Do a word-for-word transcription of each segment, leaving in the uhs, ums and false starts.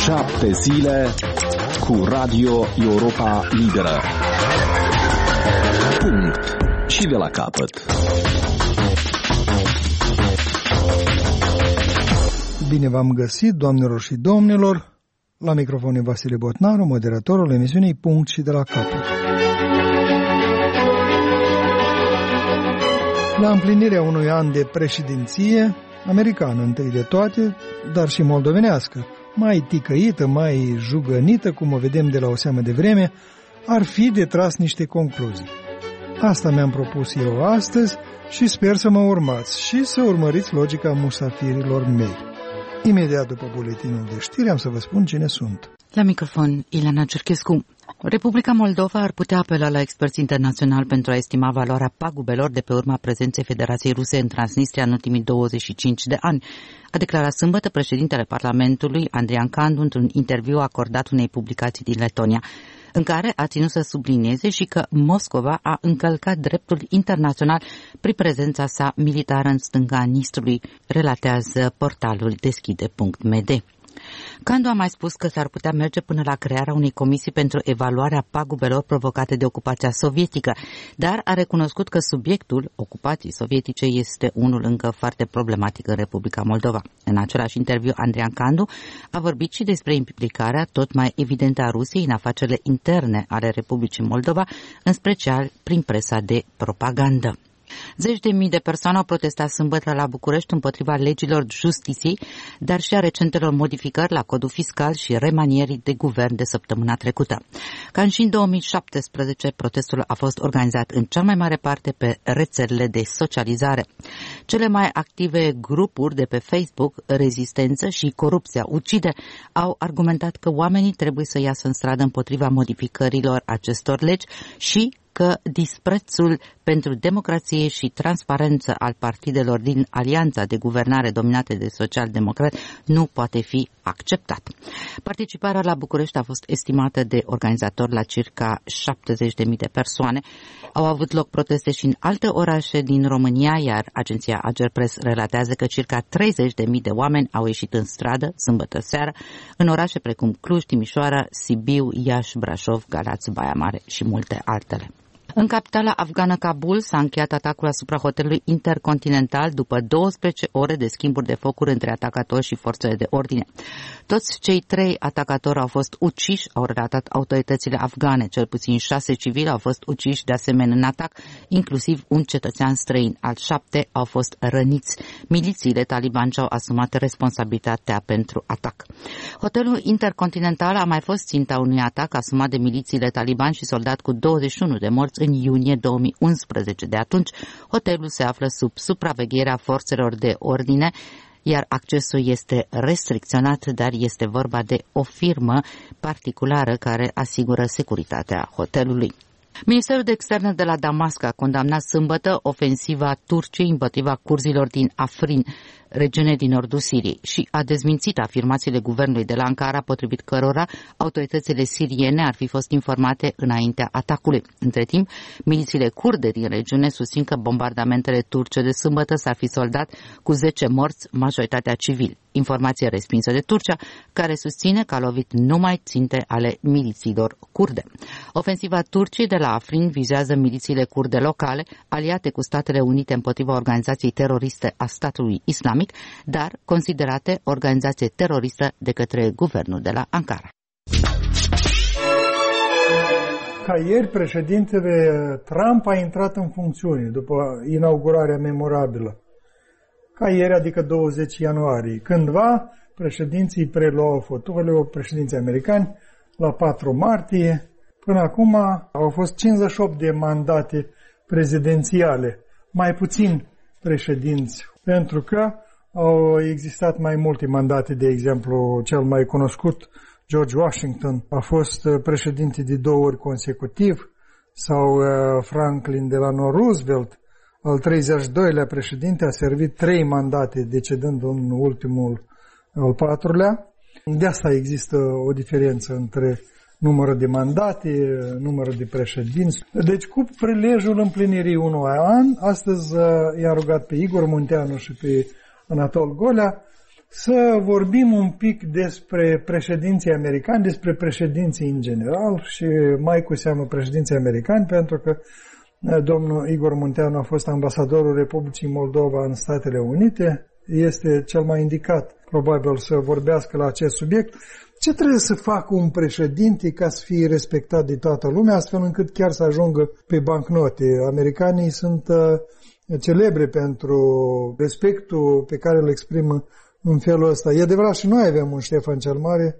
Șapte zile cu Radio Europa Liberă. Punct. Și de la capăt. Bine v-am găsit, doamnelor și domnilor. La microfon e Vasile Botnaru, moderatorul emisiunii Punct și de la capăt. La împlinirea unui an de președinție, americană întâi de toate, dar și moldovenească, mai ticăită, mai jugănită, cum o vedem de la o seamă de vreme, ar fi de tras niște concluzii. Asta mi-am propus eu astăzi și sper să mă urmați și să urmăriți logica musafirilor mei. Imediat după buletinul de știri am să vă spun cine sunt. La microfon, Ileana Cerchescu. Republica Moldova ar putea apela la experți internaționali pentru a estima valoarea pagubelor de pe urma prezenței Federației Ruse în Transnistria în ultimii douăzeci și cinci de ani, a declarat sâmbătă președintele Parlamentului, Andrian Candu, într-un interviu acordat unei publicații din Letonia, în care a ținut să sublinieze și că Moscova a încălcat dreptul internațional prin prezența sa militară în stânga Nistrului, relatează portalul deschide punct m d. Candu a mai spus că s-ar putea merge până la crearea unei comisii pentru evaluarea pagubelor provocate de ocupația sovietică, dar a recunoscut că subiectul ocupației sovietice este unul încă foarte problematic în Republica Moldova. În același interviu, Andrian Candu a vorbit și despre implicarea tot mai evidentă a Rusiei în afacerile interne ale Republicii Moldova, în special prin presa de propagandă. Zeci de mii de persoane au protestat sâmbătă la București împotriva legilor justiției, dar și a recentelor modificări la codul fiscal și remanierii de guvern de săptămâna trecută. Ca și în două mii șaptesprezece, protestul a fost organizat în cea mai mare parte pe rețelele de socializare. Cele mai active grupuri de pe Facebook, Rezistență și Corupția Ucide, au argumentat că oamenii trebuie să iasă în stradă împotriva modificărilor acestor legi și că disprețul pentru democrație și transparență al partidelor din alianța de guvernare dominate de social-democrați nu poate fi acceptat. Participarea la București a fost estimată de organizatori la circa șaptezeci de mii de persoane. Au avut loc proteste și în alte orașe din România, iar agenția Agerpres relatează că circa treizeci de mii de oameni au ieșit în stradă sâmbătă seară în orașe precum Cluj, Timișoara, Sibiu, Iași, Brașov, Galați, Baia Mare și multe altele. În capitala afgană Kabul s-a încheiat atacul asupra hotelului Intercontinental după douăsprezece ore de schimburi de focuri între atacatori și forțele de ordine. Toți cei trei atacatori au fost uciși, au relatat autoritățile afgane. Cel puțin șase civili au fost uciși de asemenea în atac, inclusiv un cetățean străin. Alți șapte au fost răniți. Milițiile talibani și-au asumat responsabilitatea pentru atac. Hotelul Intercontinental a mai fost ținta unui atac asumat de milițiile talibani și soldat cu douăzeci și unu de morți în iunie două mii unsprezece. De atunci, hotelul se află sub supravegherea forțelor de ordine, iar accesul este restricționat, dar este vorba de o firmă particulară care asigură securitatea hotelului. Ministerul de Externe de la Damasc a condamnat sâmbătă ofensiva Turciei împotriva curzilor din Afrin, regiune din nordul Siriei, și a dezmințit afirmațiile guvernului de la Ankara, potrivit cărora autoritățile siriene ar fi fost informate înaintea atacului. Între timp, milițiile kurde din regiune susțin că bombardamentele turce de sâmbătă s-ar fi soldat cu zece morți, majoritatea civili. Informație respinsă de Turcia, care susține că a lovit numai ținte ale milițiilor kurde. Ofensiva Turciei de la Afrin vizează milițiile kurde locale, aliate cu Statele Unite împotriva organizației teroriste a statului islamic, dar considerate organizație teroristă de către guvernul de la Ankara. Ca ieri, președintele Trump a intrat în funcțiune după inaugurarea memorabilă. Ca ieri, adică douăzeci ianuarie. Cândva, președinții preluau fotoliu, președinții americani, la patru martie. Până acum au fost cincizeci și opt de mandate prezidențiale, mai puțin președinți, pentru că au existat mai multe mandate. De exemplu, cel mai cunoscut, George Washington, a fost președinte de două ori consecutiv, sau Franklin Delano Roosevelt, al treizeci și doilea președinte, a servit trei mandate, decedând în ultimul, al patrulea. De asta există o diferență între numărul de mandate, numărul de președinți. Deci, cu prilejul împlinirii unui an, astăzi i-a rugat pe Igor Munteanu și pe Anatol Golea să vorbim un pic despre președinții americani, despre președinții în general și mai cu seamă președinții americani, pentru că domnul Igor Munteanu a fost ambasadorul Republicii Moldova în Statele Unite. Este cel mai indicat, probabil, să vorbească la acest subiect. Ce trebuie să facă un președinte ca să fie respectat de toată lumea, astfel încât chiar să ajungă pe bancnote? Americanii sunt uh, celebre pentru respectul pe care îl exprimă în felul ăsta. E adevărat, și noi avem un Ștefan cel Mare,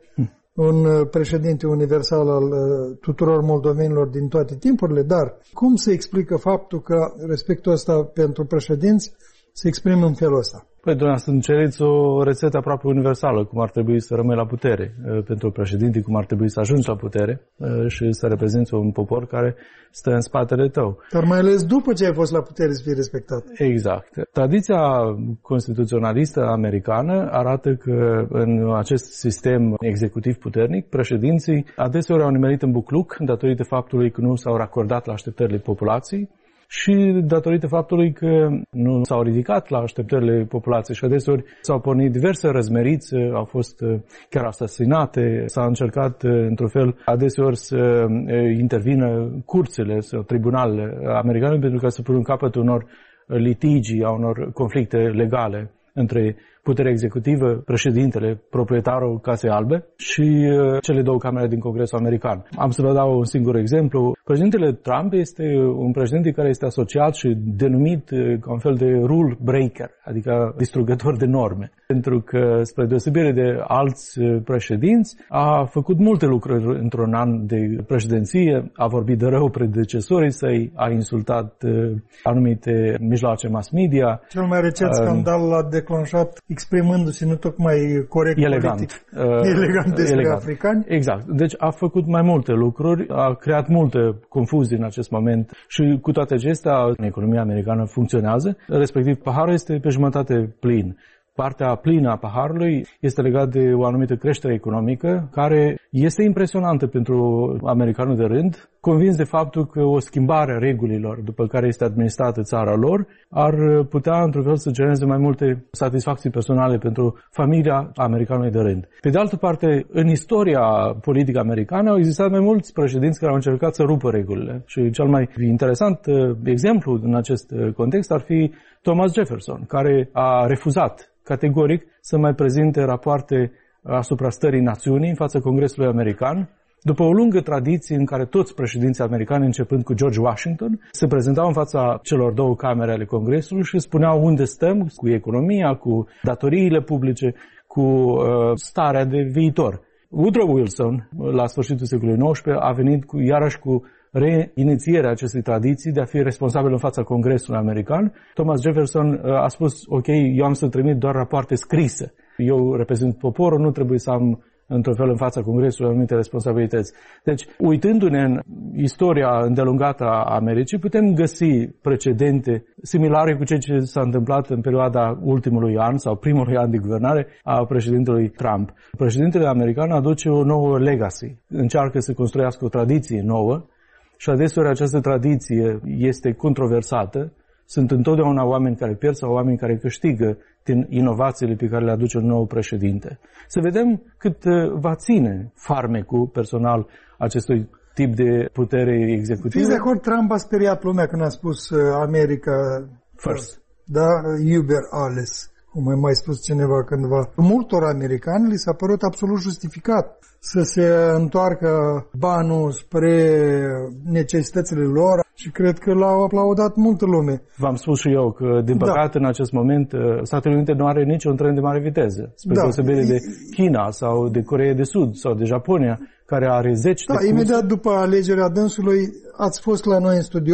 un președinte universal al tuturor moldovenilor din toate timpurile, dar cum se explică faptul că respectul ăsta pentru președinți se exprimă în felul ăsta? Păi, dumneavoastră, încereți o rețetă aproape universală, cum ar trebui să rămâi la putere pentru președinte, cum ar trebui să ajungi la putere și să reprezinți un popor care stă în spatele tău. Dar mai ales după ce ai fost la putere să fii respectat. Exact. Tradiția constituționalistă americană arată că în acest sistem executiv puternic, președinții adeseori au nimerit în bucluc datorită faptului că nu s-au racordat la așteptările populației și datorită faptului că nu s-au ridicat la așteptările populației și adeseori s-au pornit diverse răzmeriți, au fost chiar asasinate, s-a încercat într-un fel adeseori să intervină curțile sau tribunalele americane pentru ca să pună în capăt unor litigii, a unor conflicte legale între puterea executivă, președintele, proprietarul Casei Albe și uh, cele două camere din Congresul American. Am să vă dau un singur exemplu. Președintele Trump este un președinte care este asociat și denumit uh, ca un fel de rule breaker, adică distrugător de norme. Pentru că, spre deosebire de alți uh, președinți, a făcut multe lucruri într-un an de președinție, a vorbit de rău predecesorii săi, a insultat uh, anumite mijloace mass media. Cel mai recent uh, scandal l-a declanșat exprimându-se nu tocmai corect elegant, politic, uh, elegant despre elegant. africani. Exact. Deci a făcut mai multe lucruri, a creat multe confuzii în acest moment și cu toate acestea economia americană funcționează, respectiv paharul este pe jumătate plin. Partea plină a paharului este legată de o anumită creștere economică care este impresionantă pentru americanul de rând, convins de faptul că o schimbare a regulilor după care este administrată țara lor ar putea într-un fel să genereze mai multe satisfacții personale pentru familia americanului de rând. Pe de altă parte, în istoria politică americană au existat mai mulți președinți care au încercat să rupă regulile și cel mai interesant exemplu în acest context ar fi Thomas Jefferson, care a refuzat categoric să mai prezinte rapoarte asupra stării națiunii în fața Congresului American, după o lungă tradiție în care toți președinții americani, începând cu George Washington, se prezentau în fața celor două camere ale Congresului și spuneau unde stăm cu economia, cu datoriile publice, cu uh, starea de viitor. Woodrow Wilson, la sfârșitul secolului nouăsprezece, a venit cu, iarăși cu reinițierea acestei tradiții de a fi responsabil în fața Congresului American. Thomas Jefferson a spus, ok, eu am să trimit doar rapoarte scrise. Eu reprezint poporul, nu trebuie să am într-un fel în fața Congresului anumite responsabilități. Deci, uitându-ne în istoria îndelungată a Americii, putem găsi precedente similare cu ceea ce s-a întâmplat în perioada ultimului an sau primului an de guvernare a președintelui Trump. Președintele american aduce o nouă legacy, încearcă să construiască o tradiție nouă și adeseori această tradiție este controversată. Sunt întotdeauna oameni care pierd sau oameni care câștigă din inovațiile pe care le aduce un nou președinte. Să vedem cât va ține farmecul personal acestui tip de putere executivă. Fiți de acord, Trump a speriat lumea când a spus America first. Da, Uber alles, cum a mai spus cineva cândva. Multor americani li s-a părut absolut justificat să se întoarcă banul spre necesitățile lor și cred că l-au aplaudat multă lume. V-am spus și eu că, din păcate, da. În acest moment, Statele Unite nu are niciun tren de mare viteză, spre da. deosebire de China sau de Coreea de Sud sau de Japonia, care are zeci da, de curse. Imediat după alegerea dânsului ați fost la noi în studio,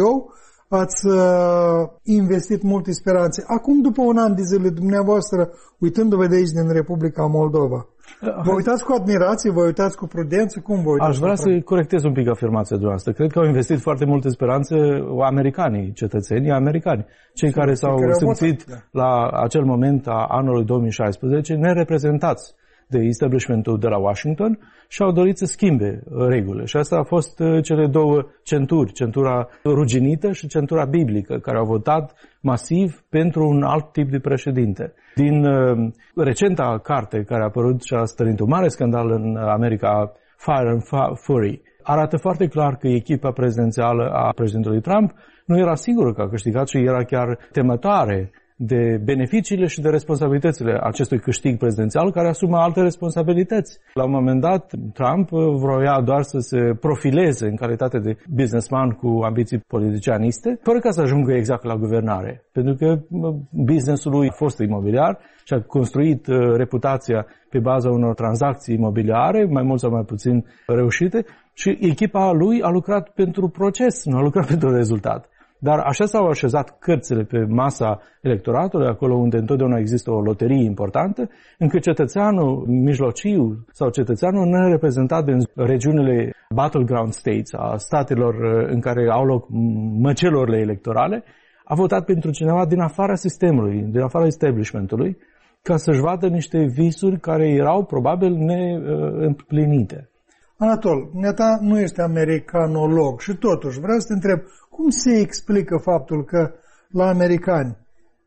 ați uh, investit multe speranțe. Acum, după un an de zile, dumneavoastră, uitându-vă de aici din Republica Moldova, vă uitați cu admirație, vă uitați cu prudență? Cum vă uitați? Aș vrea să corectez un pic afirmația dumneavoastră. Cred că au investit foarte multe speranțe americanii, cetățenii americani, cei care s-au simțit la acel moment a anului două mii șaisprezece nereprezentați de establishmentul de la Washington și au dorit să schimbe regulile. Și asta a fost cele două centuri, centura ruginită și centura biblică, care au votat masiv pentru un alt tip de președinte. Din uh, recenta carte care a apărut și a stârnit un mare scandal în America, Fire and Fury, arată foarte clar că echipa prezidențială a președintelui Trump nu era sigură că a câștigat și era chiar temătoare de beneficiile și de responsabilitățile acestui câștig prezidențial, care asumă alte responsabilități. La un moment dat, Trump vroia doar să se profileze în calitate de businessman cu ambiții politicianiste, fără ca să ajungă exact la guvernare. Pentru că businessul lui a fost imobiliar și a construit reputația pe baza unor tranzacții imobiliare, mai mult sau mai puțin reușite, și echipa lui a lucrat pentru proces, nu a lucrat pentru rezultat. Dar așa s-au așezat cărțile pe masa electoratului, acolo unde întotdeauna există o loterie importantă, încât cetățeanul mijlociu sau cetățeanul nereprezentat din regiunile battleground states, a statelor în care au loc măcelurile electorale, a votat pentru cineva din afara sistemului, din afara establishmentului, ca să-și vadă niște visuri care erau probabil neîmplinite. Anatol, neta nu este americanolog și totuși vreau să te întreb, cum se explică faptul că la americani,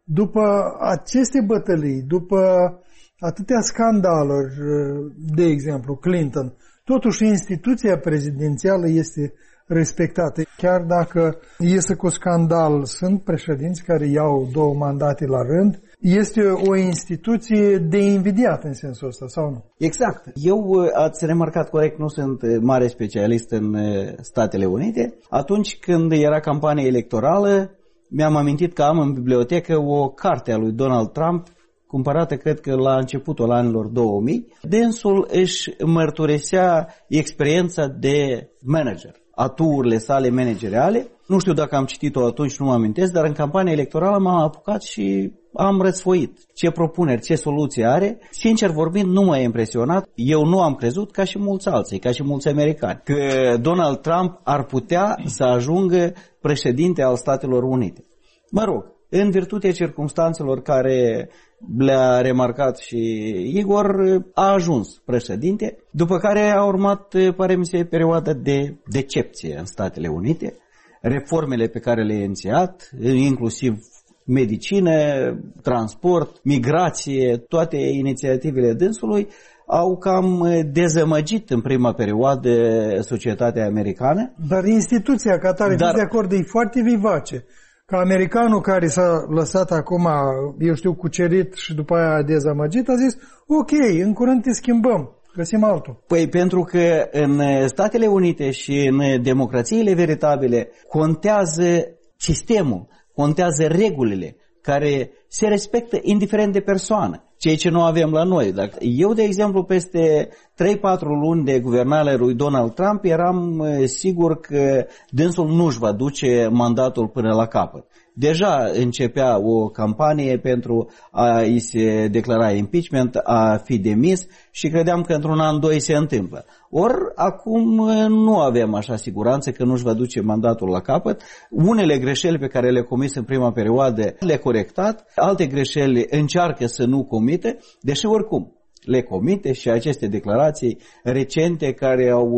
după aceste bătălii, după atâtea scandaluri, de exemplu Clinton, totuși instituția prezidențială este respectată. Chiar dacă iese cu scandal, sunt președinți care iau două mandate la rând, este o instituție de invidiat în sensul ăsta, sau nu? Exact. Eu, ați remarcat corect, nu sunt mare specialist în Statele Unite. Atunci când era campanie electorală, mi-am amintit că am în bibliotecă o carte a lui Donald Trump, cumpărată, cred că la începutul anilor două mii. Dânsul își mărturisea experiența de manager, aturile sale manageriale. Nu știu dacă am citit-o atunci, nu mă amintesc, dar în campania electorală m-am apucat și am răsfoit ce propuneri, ce soluții are. Sincer vorbind, nu m-a impresionat. Eu nu am crezut, ca și mulți alții, ca și mulți americani, că Donald Trump ar putea să ajungă președinte al Statelor Unite. Mă rog, în virtutea circumstanțelor care le-a remarcat și Igor, a ajuns președinte, după care a urmat, pare mi se, perioada de decepție în Statele Unite. Reformele pe care le-a inițiat, inclusiv medicină, transport, migrație, toate inițiativele dânsului au cam dezamăgit în prima perioadă societatea americană. Dar instituția ca tare, Dar... de acord, e foarte vivace. Ca americanul care s-a lăsat acum, eu știu, cucerit și după aia a dezamăgit, a zis, ok, în curând te schimbăm, găsim altul. Păi pentru că în Statele Unite și în democrațiile veritabile contează sistemul, contează regulile care se respectă indiferent de persoană, ceea ce nu avem la noi. Eu, de exemplu, peste trei patru luni de guvernare lui Donald Trump eram sigur că dânsul nu își va duce mandatul până la capăt. Deja începea o campanie pentru a-i se declara impeachment, a fi demis și credeam că într-un an, doi se întâmplă. Ori acum nu avem așa siguranță că nu-și va duce mandatul la capăt. Unele greșeli pe care le-a comis în prima perioadă le-a corectat, alte greșeli încearcă să nu comite, deși oricum le comite și aceste declarații recente care au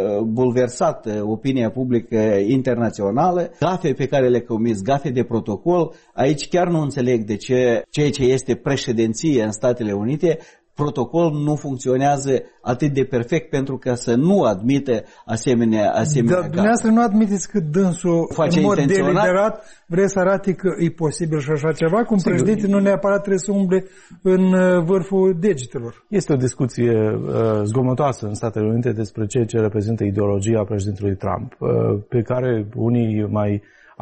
bulversat opinia publică internațională, gafe pe care le comis, gafe de protocol. Aici chiar nu înțeleg de ce ceea ce este președinție în Statele Unite, protocol nu funcționează atât de perfect pentru că să nu admite asemenea asemenea. Dar dumneavoastră nu admiteți că dânsul face în mod intenționat deliberat vrea să arate că e posibil și așa ceva, cum președinte nu neapărat trebuie să umble în vârful degetelor. Este o discuție uh, zgomotoasă în Statele Unite despre ceea ce reprezintă ideologia președintelui Trump, uh, pe care unii mai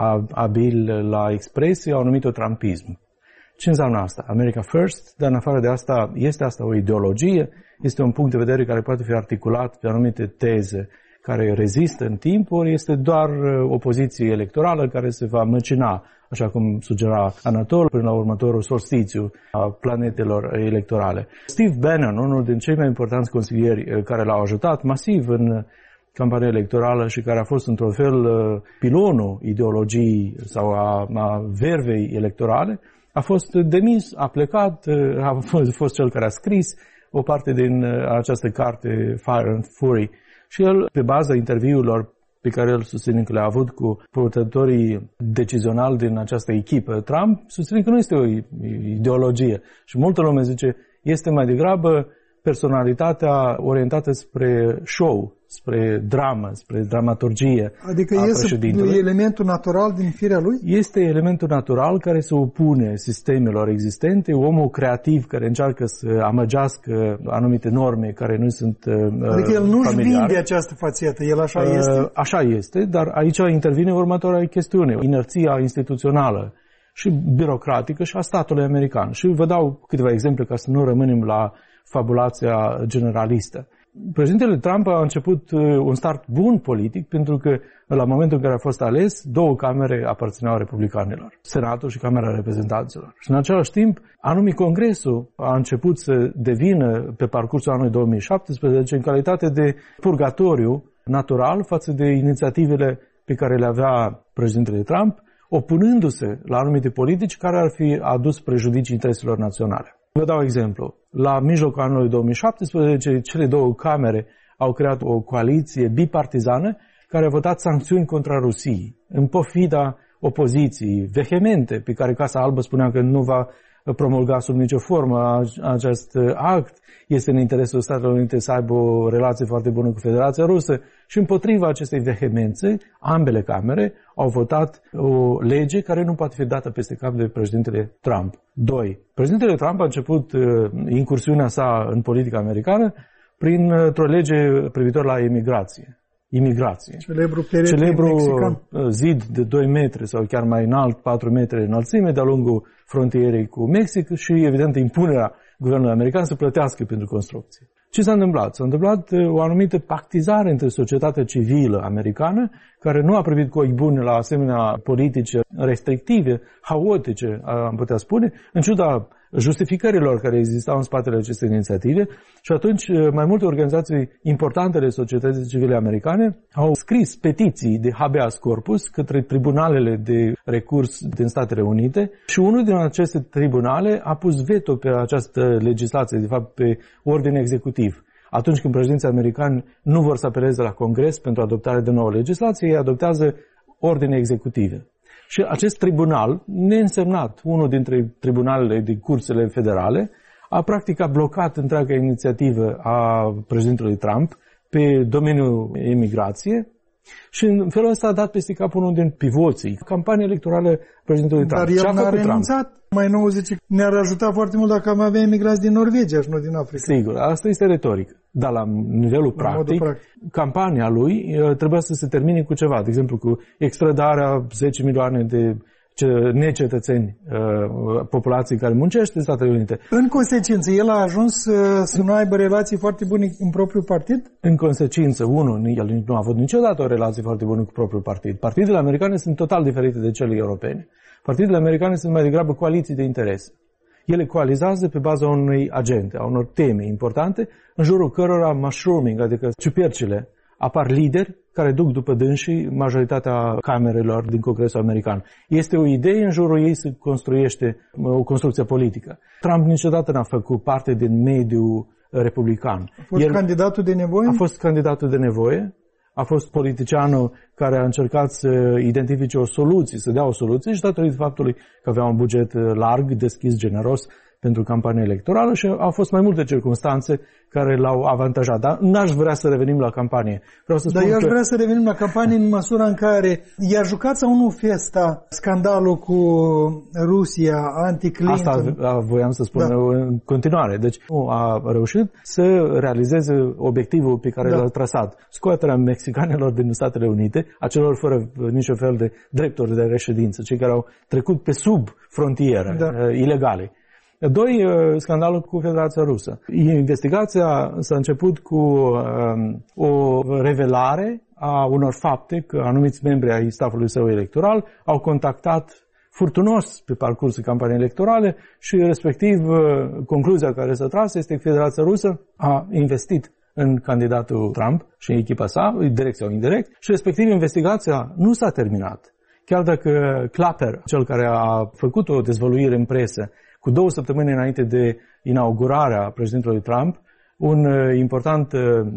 abili la expresie au numit-o trumpism. Ce înseamnă asta? America First, dar în afară de asta, este asta o ideologie, este un punct de vedere care poate fi articulat pe anumite teze care rezistă în timp, ori este doar o poziție electorală care se va măcina, așa cum sugera Anatol, până la următorul solstițiu a planetelor electorale. Steve Bannon, unul din cei mai importanți consilieri care l-au ajutat masiv în campania electorală și care a fost într-un fel pilonul ideologiei sau a, a vervei electorale, A fost demis, a plecat, a fost cel care a scris o parte din această carte, Fire and Fury. Și el, pe baza interviurilor pe care el susține că le-a avut cu purtătorii decizionali din această echipă, Trump susține că nu este o ideologie. Și multă lume zice, este mai degrabă personalitatea orientată spre show, spre dramă, spre dramaturgie. Adică este elementul natural din firea lui? Este elementul natural care se opune sistemelor existente, omul creativ care încearcă să amăgească anumite norme care nu sunt familiare. Adică el nu-și vinde această fațetă, el așa uh, este? Așa este, dar aici intervine următoarea chestiune, inerția instituțională și birocratică și a statului american. Și vă dau câteva exemple ca să nu rămânem la fabulația generalistă. Președintele Trump a început un start bun politic pentru că la momentul în care a fost ales, două camere aparțineau republicanilor, Senatul și Camera Reprezentanților. Și în același timp, anume Congresul a început să devină pe parcursul anului două mii șaptesprezece în calitate de purgatoriu natural față de inițiativele pe care le avea președintele Trump, opunându-se la anumite politici care ar fi adus prejudicii intereselor naționale. Vă dau exemplu. La mijlocul anului două mii șaptesprezece, cele două camere au creat o coaliție bipartizană care a votat sancțiuni contra Rusiei, în pofida opoziției vehemente, pe care Casa Albă spunea că nu va promulga sub nicio formă acest act. Este în interesul Statelor Unite să aibă o relație foarte bună cu Federația Rusă și împotriva acestei vehemențe, ambele camere au votat o lege care nu poate fi dată peste cap de președintele Trump. Doi. Președintele Trump a început incursiunea sa în politica americană printr-o lege privitor la imigrație. Imigrație. Celebru, Celebru zid de doi metri sau chiar mai înalt, patru metri înălțime de-a lungul frontierei cu Mexic și, evident, impunerea guvernului american să plătească pentru construcție. Ce s-a întâmplat? S-a întâmplat o anumită pactizare între societatea civilă americană, care nu a privit cu ochi buni la asemenea politici restrictive, haotice, am putea spune, în ciuda justificărilor care existau în spatele acestei inițiative și atunci mai multe organizații importante ale societății civile americane au scris petiții de habeas corpus către tribunalele de recurs din Statele Unite și unul din aceste tribunale a pus veto pe această legislație, de fapt pe ordine executiv. Atunci când președinții americani nu vor să apeleze la Congres pentru adoptarea de nouă legislație, ei adoptează ordine executive. Și acest tribunal, neînsemnat, unul dintre tribunalele din curțile federale, a practic a blocat întreaga inițiativă a președintelui Trump pe domeniul imigrație și în felul ăsta a dat peste cap unul din pivoții campaniei electorale președintelui Trump. Dar el n-a renunțat. Mai nou zice, ne-ar ajuta foarte mult dacă am avea emigrați din Norvegia și nu din Africa. Sigur, asta este retoric. Dar la nivelul la practic, practic, campania lui trebuia să se termine cu ceva. De exemplu, cu extradarea zece milioane de necetățeni, populații care muncește în Statele Unite. În consecință, el a ajuns să nu aibă relații foarte bune în propriul partid? În consecință, unul, el nu a avut niciodată o relație foarte bună cu propriul partid. Partidele americane sunt total diferite de cele europene. Partidele americane sunt mai degrabă coaliții de interese. Ele coalizează pe baza unei agende, a unor teme importante, în jurul cărora mushrooming, adică ciupercile, apar lideri care duc după dânsii majoritatea camerelor din Congresul American. Este o idee, în jurul ei se construiește o construcție politică. Trump niciodată n-a făcut parte din mediul republican. A fost El candidatul de nevoie? A fost candidatul de nevoie. A fost politicianul care a încercat să identifice o soluție, să dea o soluție și datorită faptului că avea un buget larg, deschis, generos pentru campania electorală și au fost mai multe circunstanțe care l-au avantajat. Dar n-aș vrea să revenim la campanie. Vreau să spun Dar eu aș că... vrea să revenim la campanie în măsura în care i-a jucat sau nu festa scandalul cu Rusia, anti-Clinton. Asta voiam să spun da. în continuare. Deci nu a reușit să realizeze obiectivul pe care da. l-a trasat. Scoaterea mexicanilor din Statele Unite, a celor fără niciun fel de drepturi de reședință, cei care au trecut pe sub frontieră, da. ilegale. Doi, scandalul cu Federația Rusă. Investigația s-a început cu um, o revelare a unor fapte că anumiți membri ai staffului său electoral au contactat furtunos pe parcursul campaniei electorale și respectiv concluzia care s-a tras este că Federația Rusă a investit în candidatul Trump și în echipa sa, direct sau indirect, și respectiv investigația nu s-a terminat. chiar dacă Clapper, cel care a făcut o dezvăluire în presă, cu două săptămâni înainte de inaugurarea președintelui Trump, un important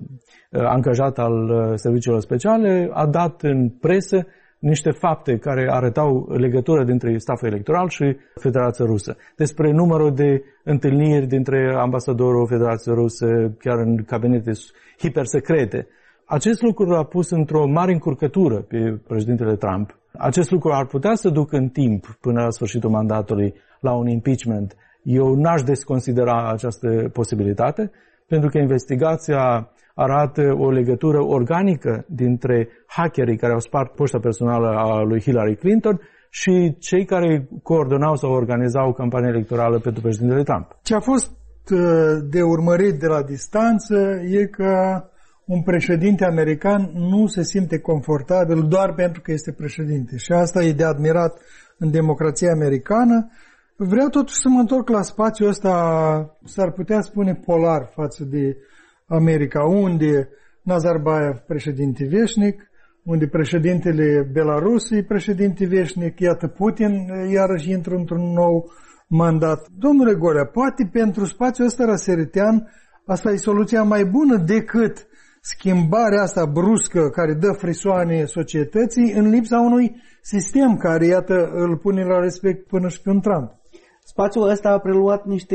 angajat al serviciilor speciale a dat în presă niște fapte care arătau legătură dintre staful electoral și Federația Rusă. Despre numărul de întâlniri dintre ambasadorul Federației Ruse, chiar în cabinete hipersecrete. Acest lucru a pus într-o mare încurcătură pe președintele Trump. Acest lucru ar putea să ducă în timp, până la sfârșitul mandatului, la un impeachment. Eu n-aș desconsidera această posibilitate, pentru că investigația arată o legătură organică dintre hackerii care au spart poșta personală a lui Hillary Clinton și cei care coordonau sau organizau campania electorală pentru președintele Trump. Ce a fost de urmărit de la distanță e că un președinte american nu se simte confortabil doar pentru că este președinte. Și asta e de admirat în democrația americană. Vreau totuși să mă întorc la spațiul ăsta, s-ar putea spune polar față de America, unde Nazarbayev președinte veșnic, unde președintele Belarus e președinte veșnic, iată Putin iarăși intră într-un nou mandat. Domnule Golea, poate pentru spațiul ăsta răsăritean asta e soluția mai bună decât schimbarea asta bruscă care dă frisoane societății în lipsa unui sistem care, iată, îl pune la respect până și pe un Trump. Spațiul ăsta a preluat niște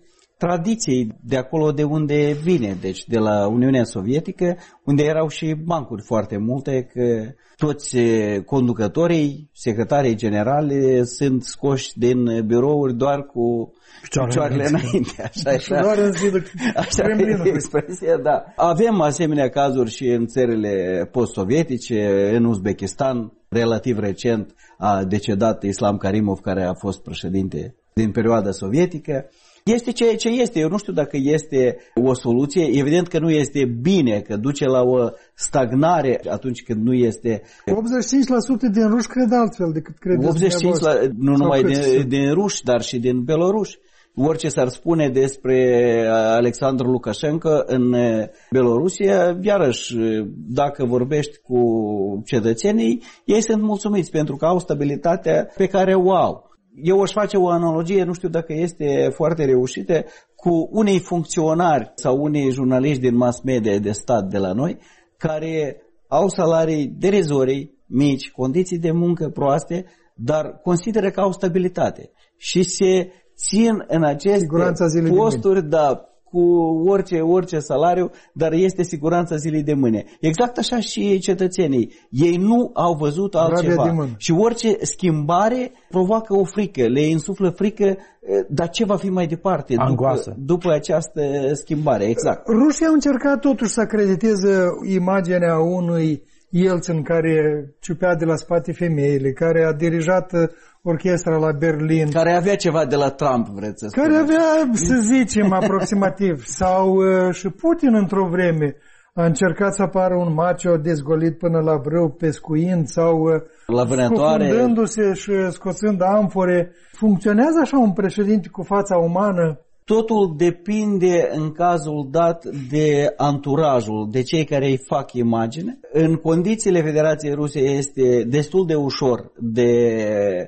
tradiții de acolo de unde vine, deci de la Uniunea Sovietică, unde erau și bancuri foarte multe, că toți conducătorii, secretarii generali sunt scoși din birouri doar cu picioarele înainte. Așa, așa, doar în zidul Kremlinului. Expresia, da. Avem asemenea cazuri și în țările post-sovietice, în Uzbekistan, relativ recent a decedat Islam Karimov, care a fost președinte din perioada sovietică. Este ceea ce este. Eu nu știu dacă este o soluție. Evident că nu este bine, că duce la o stagnare atunci când nu este... optzeci și cinci la sută din ruși cred altfel decât credeți optzeci și cinci la sută, nu numai din, din ruși, dar și din beloruși. Orice s-ar spune despre Alexandru Lukashenko în Belorusia, iarăși, dacă vorbești cu cetățenii, ei sunt mulțumiți pentru că au stabilitatea pe care o au. Eu aș face o analogie, nu știu dacă este foarte reușită, cu unei funcționari sau unei jurnaliști din mass media de stat de la noi, care au salarii derizorii, mici, condiții de muncă proaste, dar consideră că au stabilitate și se țin în aceste posturi, da, cu orice, orice salariu, dar este siguranța zilei de mâine. Exact așa și cetățenii. Ei nu au văzut altceva. Și orice schimbare provoacă o frică, le insuflă frică, dar ce va fi mai departe după, după această schimbare? Exact. Rușii au încercat totuși să acrediteze imaginea unui Yeltsin care ciupea de la spate femeile, care a dirijat orchestra la Berlin. Care avea ceva de la Trump, vreți să Care spuneți. avea, să zicem, aproximativ. Sau uh, și Putin într-o vreme a încercat să apară un macho dezgolit până la brâu, pescuind sau uh, la vânătoare, scufundându-se și scoțând amfore. Funcționează așa un președinte cu fața umană? Totul depinde în cazul dat de anturajul, de cei care îi fac imagine. În condițiile Federației Ruse este destul de ușor de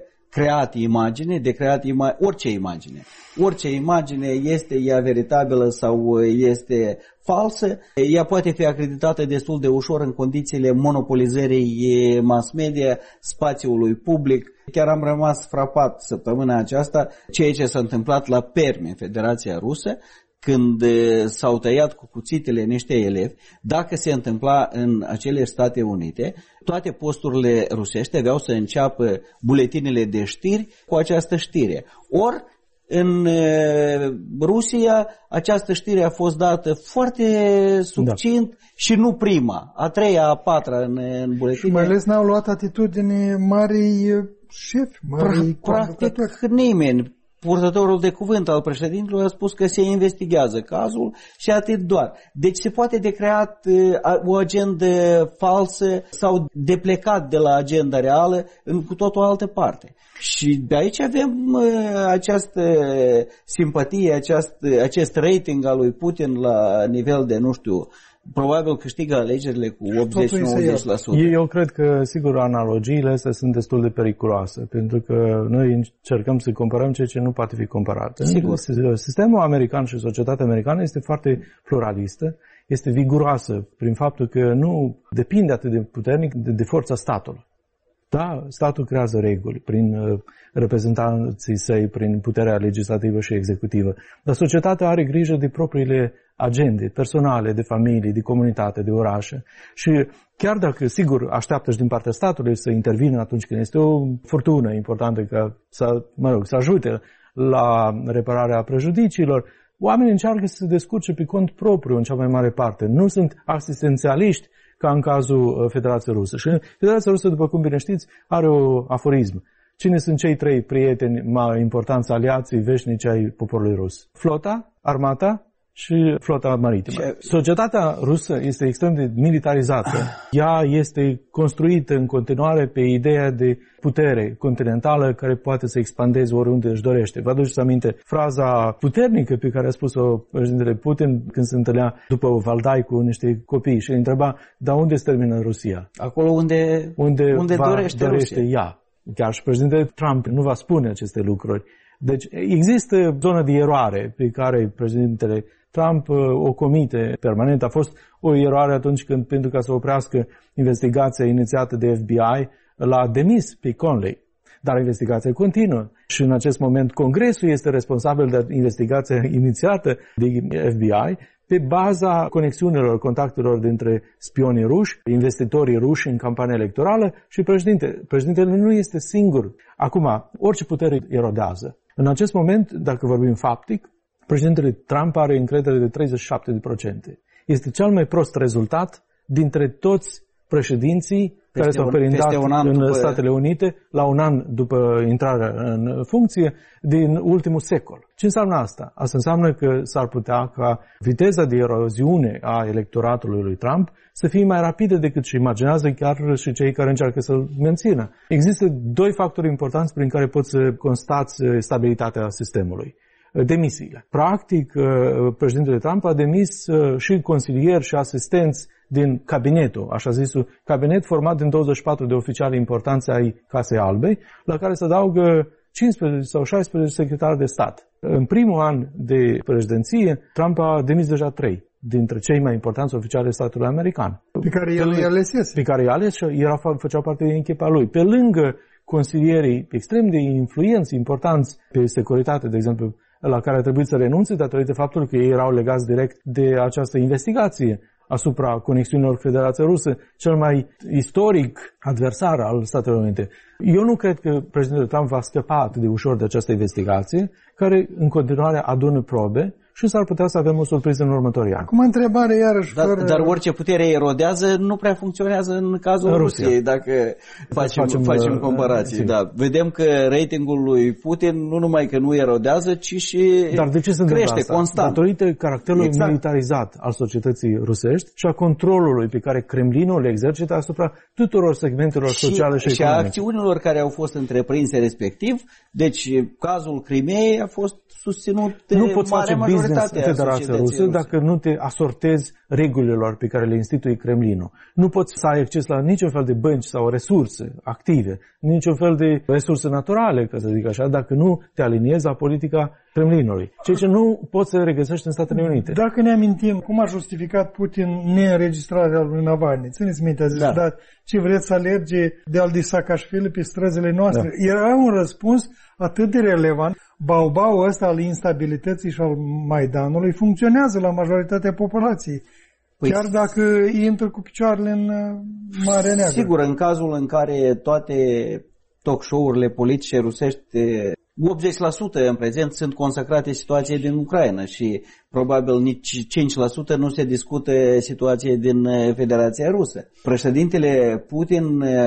creat imagine, de creat ima- orice imagine. Orice imagine este ea veritabilă sau este falsă, ea poate fi acreditată destul de ușor în condițiile monopolizării mass media, spațiului public. Chiar am rămas frapat săptămâna aceasta ceea ce s-a întâmplat la Permi, Federația Rusă, când s-au tăiat cu cuțitele niște elevi. Dacă se întâmpla în acele State Unite, toate posturile rusești aveau să înceapă buletinele de știri cu această știre. Ori în Rusia această știre a fost dată foarte succint, da, și nu prima, a treia, a patra în, în buletine. Și mai ales n-au luat atitudine marii șefi, marii Practic nimeni. Purtătorul de cuvânt al președintelui a spus că se investigează cazul și atât doar. Deci se poate de creat o agendă falsă sau de plecat de la agenda reală în cu totul altă parte. Și de aici avem această simpatie, aceast, acest rating al lui Putin la nivel de, nu știu, probabil câștigă alegerile cu optzeci-nouăzeci la sută. Eu cred că, sigur, analogiile astea sunt destul de periculoase, pentru că noi încercăm să comparăm ceea ce nu poate fi comparat. Sigur. Sistemul american și societatea americană este foarte pluralistă, este viguroasă prin faptul că nu depinde atât de puternic de, de forța statului. Da, statul creează reguli prin uh, reprezentanții săi, prin puterea legislativă și executivă. Dar societatea are grijă de propriile agende personale, de familie, de comunitate, de orașe. Și chiar dacă, sigur, așteaptă și din partea statului să intervină atunci când este o furtună importantă ca să, mă rog, să ajute la repararea prejudiciilor, oamenii încearcă să se descurce pe cont propriu în cea mai mare parte. Nu sunt asistențialiști ca în cazul Federației Rusă. Și Federația Rusă, după cum bine știți, are o aforism. Cine sunt cei trei prieteni mai importanți, aliații veșnici ai poporului rus? Flota, armata și flota maritimă. Societatea rusă este extrem de militarizată. Ea este construită în continuare pe ideea de putere continentală care poate să expandeze oriunde își dorește. Vă aduceți aminte fraza puternică pe care a spus-o președintele Putin când se întâlnea după Valdai cu niște copii și îi întreba, dar unde se termină Rusia? Acolo unde, unde, unde va, dorește, dorește ea. Chiar și președintele Trump nu va spune aceste lucruri. Deci există zonă de eroare pe care președintele Trump o comite permanent. A fost o eroare atunci când, pentru ca să oprească investigația inițiată de F B I, l-a demis pe Conley. Dar investigația continuă și în acest moment Congresul este responsabil de investigația inițiată de F B I pe baza conexiunilor, contactelor dintre spionii ruși, investitorii ruși în campania electorală și președinte. Președintele nu este singur. Acum, orice putere erodează. În acest moment, dacă vorbim faptic, președintele Trump are încredere de treizeci și șapte la sută. Este cel mai prost rezultat dintre toți președinții peste care s-au perindat în după... Statele Unite la un an după intrarea în funcție din ultimul secol. Ce înseamnă asta? Asta înseamnă că s-ar putea ca viteza de eroziune a electoratului lui Trump să fie mai rapidă decât și imaginează chiar și cei care încearcă să-l mențină. Există doi factori importanți prin care poți să constați stabilitatea sistemului. Demisiile. Practic, președintele Trump a demis și consilieri și asistenți din cabinetul, așa zisul, cabinet format din douăzeci și patru de oficiali importanți ai Casei Albe, la care se adaugă cincisprezece sau șaisprezece secretari de stat. În primul an de președinție, Trump a demis deja trei dintre cei mai importanți oficiali de statului american. Pe care el i-a ales. Pe care i-a ales și erau, făceau parte din echipa lui. Pe lângă consilierii extrem de influenți, importanți pe securitate, de exemplu, la care a trebuit să renunțe datorită faptului că ei erau legați direct de această investigație asupra conexiunilor cu Federația Rusă, cel mai istoric adversar al Statelor Unite. Eu nu cred că președintele Trump va scăpa atât de ușor de această investigație, care în continuare adună probe și s-ar putea să avem o surpriză în următorii ani. Acum întrebare iarăși. Dar, fără... dar orice putere erodează nu prea funcționează în cazul în Rusiei, dacă facem, facem, facem comparații. Da. Vedem că ratingul lui Putin nu numai că nu erodează, ci și dar de ce se crește asta? constant. Datorită caracterului exact. militarizat al societății rusești și a controlului pe care Kremlinul le exercită asupra tuturor segmentelor și, sociale și, și economice. Și a acțiunilor care au fost întreprinse respectiv. Deci cazul Crimeei a fost susținut de nu poți mare face business în Federația Rusă dacă nu te asortezi regulilor pe care le instituie Kremlinul. Nu poți să ai acces la niciun fel de bănci sau resurse active, niciun fel de resurse naturale, ca să zic așa, dacă nu te aliniezi la politica Kremlinului. Ceea ce nu poți să regăsești în Statele Unite. Dacă ne amintim cum a justificat Putin neînregistrarea lui Navalny, țineți minte, a zis, da. Dar ce vreți să alerge de al Saakashvili pe străzile noastre? Da. Era un răspuns atât de relevant. Baubau ăsta al instabilității și al Maidanului funcționează la majoritatea populației. Păi chiar dacă intră cu picioarele în Marea Neagră. Sigur, în cazul în care toate talk show-urile politice rusești, optzeci la sută în prezent sunt consacrate situației din Ucraina și probabil nici cinci la sută nu se discută situației din Federația Rusă. Președintele Putin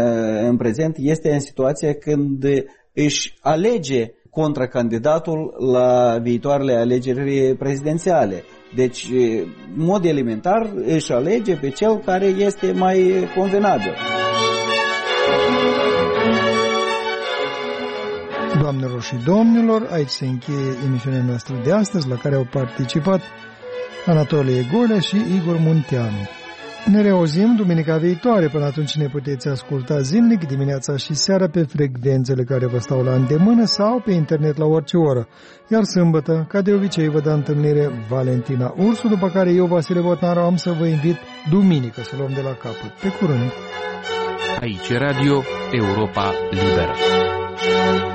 în prezent este în situația când își alege contracandidatul la viitoarele alegeri prezidențiale. Deci, în mod elementar, își alege pe cel care este mai convenabil. Doamnelor și domnilor, aici se încheie emisiunea noastră de astăzi, la care au participat Anatolie Golea și Igor Munteanu. Ne reauzim duminica viitoare, până atunci ne puteți asculta zilnic, dimineața și seara pe frecvențele care vă stau la îndemână sau pe internet la orice oră. Iar sâmbătă, ca de obicei, vă dă întâlnire Valentina Ursu, după care eu, Vasile Botnaru, am să vă invit duminică să luăm de la capăt. Pe curând! Aici Radio Europa Liberă.